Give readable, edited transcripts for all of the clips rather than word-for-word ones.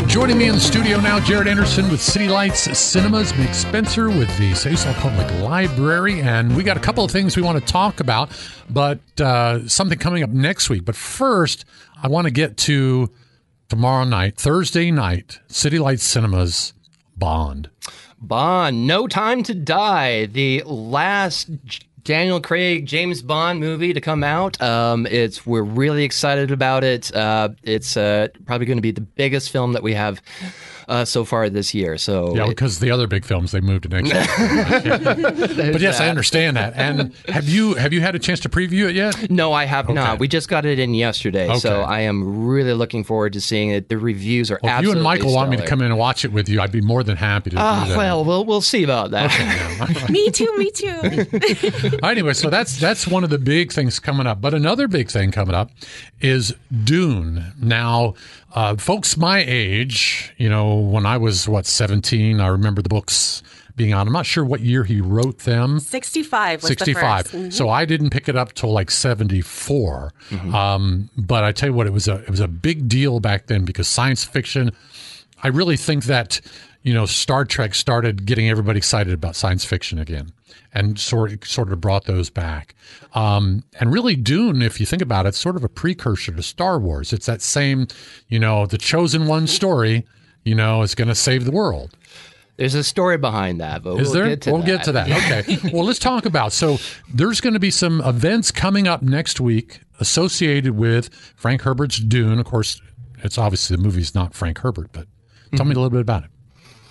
Joining me in the studio now, Jared Anderson with City Lights Cinemas, Mick Spencer with the City Salt Public Library, and we got a couple of things we want to talk about, but something coming up next week. But first, I want to get to tomorrow night, Thursday night, City Lights Cinemas, Bond. Bond, No Time to Die, the last Daniel Craig James Bond movie to come out. We're really excited about it. It's probably going to be the biggest film that we have so far this year. So yeah, because the other big films they moved to next year. But yes, I understand that. And have you had a chance to preview it yet? No, I have not. We just got it in yesterday, so I am really looking forward to seeing it. The reviews are absolutely If you and Michael stellar. want me to come in and watch it with you, I'd be more than happy to do that. Well, we'll see about that. Okay, Me too. Anyway, so that's one of the big things coming up. But another big thing coming up is Dune. Now, folks my age, when I was, 17, I remember the books being out. I'm not sure what year he wrote them. 65 was 65. the first. Mm-hmm. So I didn't pick it up till like 74. But I tell you what, it was a big deal back then because science fiction, I really think that, Star Trek started getting everybody excited about science fiction again and sort of brought those back. And really Dune, if you think about it, sort of a precursor to Star Wars. It's that same, the chosen one story, is going to save the world. There's a story behind that, but we'll get to that. Okay. Well, let's talk about. So there's going to be some events coming up next week associated with Frank Herbert's Dune. Of course, it's obviously the movie's not Frank Herbert, but tell me a little bit about it.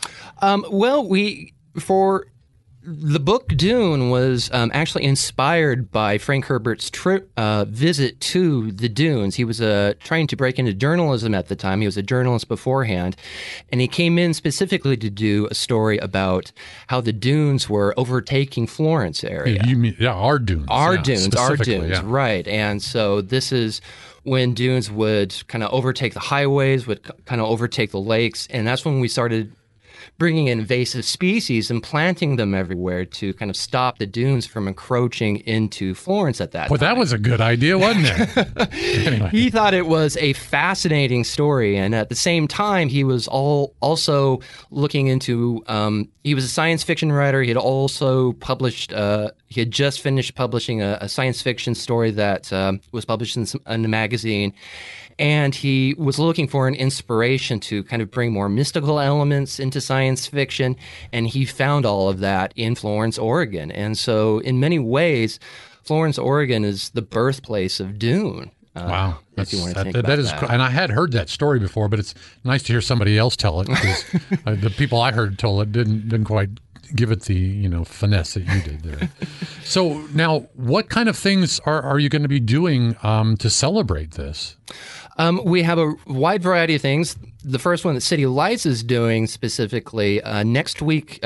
For the book Dune was actually inspired by Frank Herbert's visit to the Dunes. He was trying to break into journalism at the time. He was a journalist beforehand, and he came in specifically to do a story about how the Dunes were overtaking Florence area. You mean, our Dunes. Our Dunes, yeah. right. And so this is when dunes would kind of overtake the highways, would kind of overtake the lakes, and that's when we started bringing in invasive species and planting them everywhere to kind of stop the dunes from encroaching into Florence at that time. Well, that was a good idea, wasn't it? Anyway. He thought it was a fascinating story, and at the same time, he was also looking into. He was a science fiction writer. He had also published. He had just finished publishing a science fiction story that was published in a magazine. And he was looking for an inspiration to kind of bring more mystical elements into science fiction, and he found all of that in Florence, Oregon. And so in many ways, Florence, Oregon is the birthplace of Dune. Wow. If you want to think that about is, that. And I had heard that story before, but it's nice to hear somebody else tell it because the people I heard told it didn't quite give it the finesse that you did there. So now, what kind of things are you going to be doing to celebrate this? We have a wide variety of things. The first one that City Lights is doing specifically next week,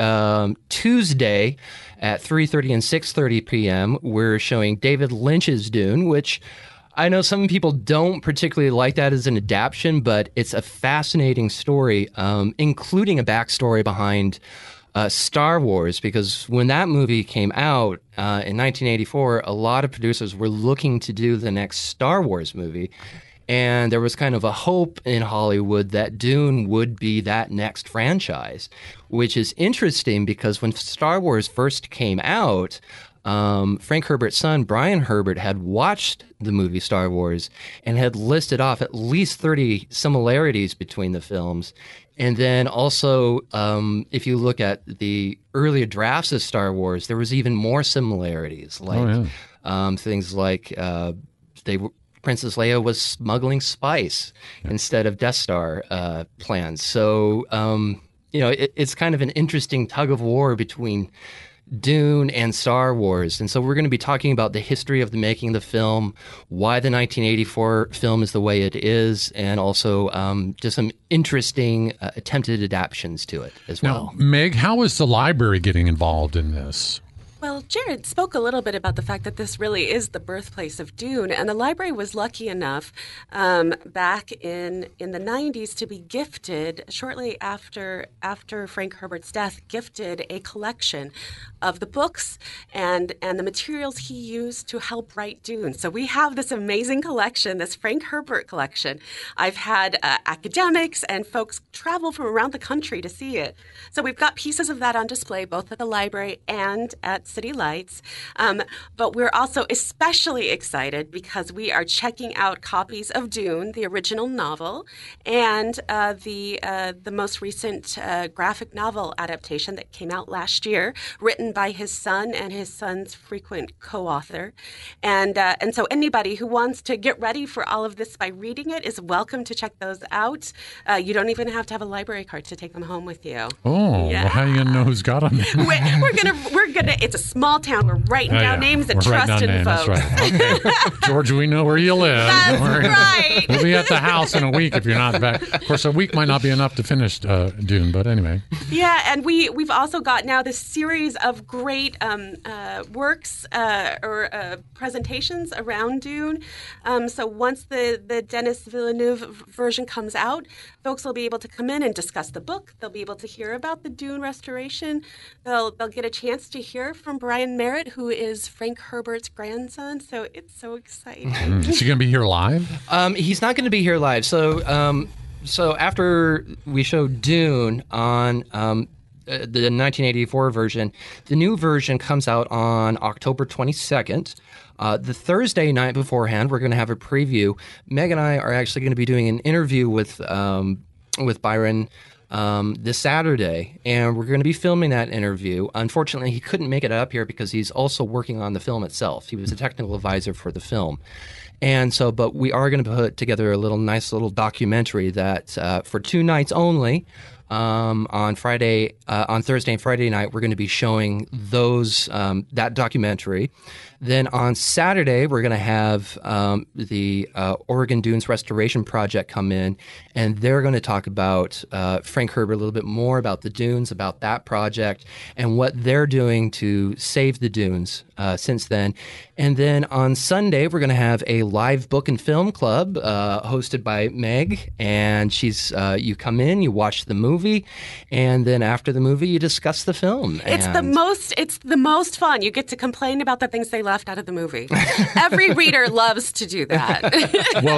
Tuesday at 3:30 and 6:30 p.m., we're showing David Lynch's Dune, which I know some people don't particularly like that as an adaptation, but it's a fascinating story, including a backstory behind Star Wars, because when that movie came out in 1984, a lot of producers were looking to do the next Star Wars movie. And there was kind of a hope in Hollywood that Dune would be that next franchise, which is interesting because when Star Wars first came out, Frank Herbert's son, Brian Herbert, had watched the movie Star Wars and had listed off at least 30 similarities between the films. And then also, if you look at the earlier drafts of Star Wars, there was even more similarities, like things like Princess Leia was smuggling spice instead of Death Star plans. So, it's kind of an interesting tug of war between Dune and Star Wars. And so we're going to be talking about the history of the making of the film, why the 1984 film is the way it is, and also just some interesting attempted adaptations to it as well. Now, Meg, how is the library getting involved in this? Well, Jared spoke a little bit about the fact that this really is the birthplace of Dune, and the library was lucky enough back in the 90s to be gifted, shortly after Frank Herbert's death, gifted a collection of the books and the materials he used to help write Dune. So we have this amazing collection, this Frank Herbert collection. I've had academics and folks travel from around the country to see it. So we've got pieces of that on display, both at the library and at City Lights. But we're also especially excited because we are checking out copies of Dune, the original novel, and the most recent graphic novel adaptation that came out last year, written by his son and his son's frequent co-author. And so anybody who wants to get ready for all of this by reading it is welcome to check those out. You don't even have to have a library card to take them home with you. Oh, Yeah. well, how are you going to know who's got them? We're gonna. It's a small town. We're writing down names and trusting folks. That's right. Okay. George, we know where you live. That's right. We'll be at the house in a week if you're not back. Of course, a week might not be enough to finish Dune, but anyway. Yeah, and we've also got now this series of great works or presentations around Dune. So once the Denis Villeneuve version comes out, folks will be able to come in and discuss the book. They'll be able to hear about the Dune restoration. They'll get a chance to hear from Brian Merritt, who is Frank Herbert's grandson. So it's so exciting. Is he going to be here live? He's not going to be here live. So after we showed Dune on the 1984 version, the new version comes out on October 22nd. The Thursday night beforehand, we're going to have a preview. Meg and I are actually going to be doing an interview with Byron this Saturday, and we're going to be filming that interview. Unfortunately, he couldn't make it up here because he's also working on the film itself. He was a technical advisor for the film. And so, but we are going to put together a nice little documentary that for 2 nights only, on Thursday and Friday night, we're going to be showing that documentary. Then on Saturday, we're going to have the Oregon Dunes Restoration Project come in, and they're going to talk about Frank Herbert a little bit more about the dunes, about that project, and what they're doing to save the dunes since then. And then on Sunday, we're going to have a live book and film club hosted by Meg, and you come in, you watch the movie, and then after the movie, you discuss the film. It's the most fun. You get to complain about the things they left out of the movie. Every reader loves to do that. Well,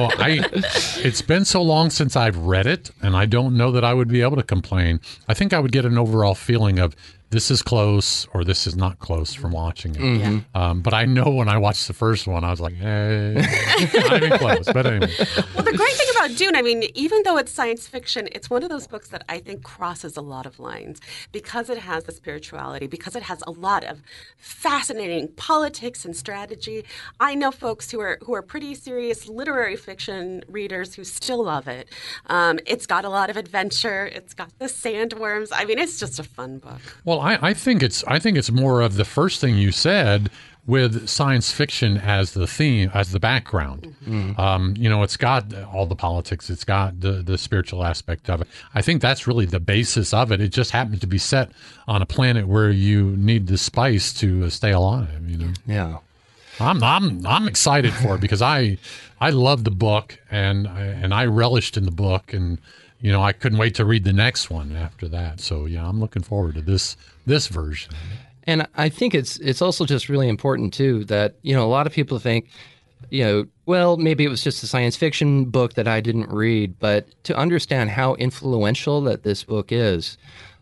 it's been so long since I've read it, and I don't know that I would be able to complain. I think I would get an overall feeling of this is close or this is not close from watching it. Mm-hmm. But I know when I watched the first one, I was like, not even close. But anyway. Well, the great thing about Dune, even though it's science fiction, it's one of those books that I think crosses a lot of lines because it has the spirituality, because it has a lot of fascinating politics and strategy. I know folks who are pretty serious literary fiction readers who still love it. It's got a lot of adventure. It's got the sandworms. It's just a fun book. Well, I think it's more of the first thing you said with science fiction as the theme, as the background. Mm-hmm. It's got all the politics. It's got the spiritual aspect of it. I think that's really the basis of it. It just happens to be set on a planet where you need the spice to stay alive. Yeah. I'm excited for it because I love the book and I relished in the book and. I couldn't wait to read the next one after that. So, yeah, I'm looking forward to this version. And I think it's also just really important, too, that, a lot of people think, well, maybe it was just a science fiction book that I didn't read. But to understand how influential that this book is,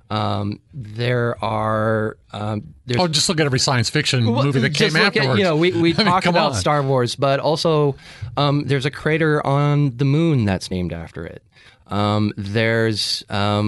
there are... just look at every science fiction movie that came afterwards. We talk about Star Wars, but also there's a crater on the moon that's named after it. There's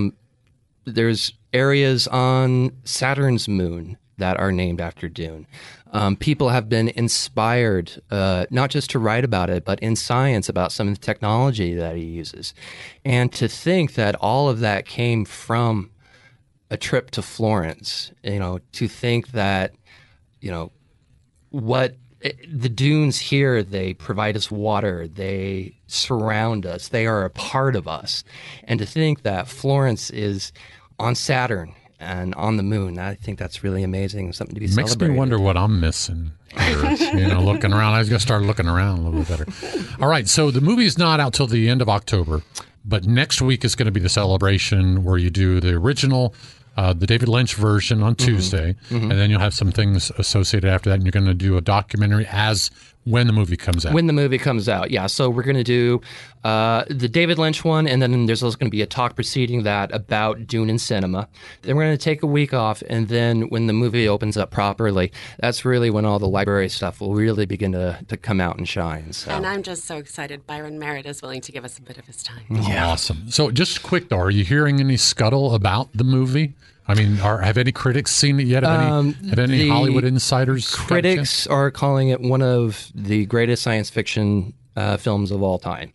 areas on Saturn's moon that are named after Dune. People have been inspired, not just to write about it, but in science about some of the technology that he uses. And to think that all of that came from a trip to Florence, to think that, what the dunes here, they provide us water, they surround us, they are a part of us. And to think that Florence is on Saturn, and on the moon. I think that's really amazing, something to be Makes celebrated. me wonder what I'm missing here. Looking around. I was going to start looking around a little bit better. All right, so the movie's not out till the end of October, but next week is going to be the celebration where you do the original, the David Lynch version on Tuesday, and then you'll have some things associated after that, and you're going to do a documentary when the movie comes out. When the movie comes out, yeah. So we're going to do the David Lynch one, and then there's also going to be a talk preceding that about Dune and cinema. Then we're going to take a week off, and then when the movie opens up properly, that's really when all the library stuff will really begin to come out and shine. So. And I'm just so excited Byron Merritt is willing to give us a bit of his time. Yeah. Awesome. So just quick, though, are you hearing any scuttle about the movie? I mean, have any critics seen it yet? Have any Hollywood insiders? Critics are calling it one of the greatest science fiction films of all time.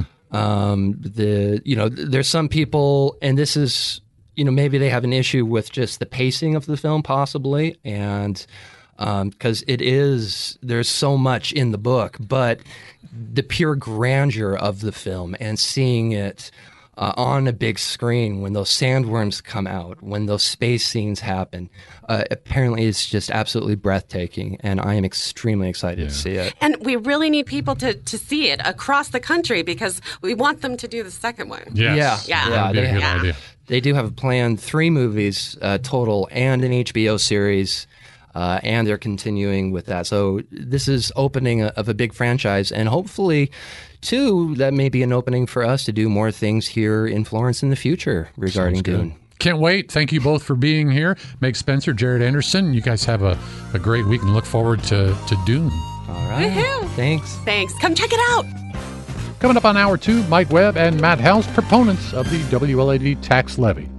There's some people, and this is, maybe they have an issue with just the pacing of the film, possibly, and because there's so much in the book, but the pure grandeur of the film and seeing it on a big screen when those sandworms come out, when those space scenes happen, apparently it's just absolutely breathtaking, and I am extremely excited to see it. And we really need people to see it across the country because we want them to do the second one. Yes. Yeah. That'd be a good idea. They do have planned 3 movies total and an HBO series. And they're continuing with that. So this is opening of a big franchise, and hopefully, too, that may be an opening for us to do more things here in Florence in the future regarding Dune. Can't wait. Thank you both for being here. Meg Spencer, Jared Anderson, you guys have a great week and look forward to Dune. All right. Woohoo. Thanks. Come check it out. Coming up on Hour 2, Mike Webb and Matt House, proponents of the WLAD tax levy.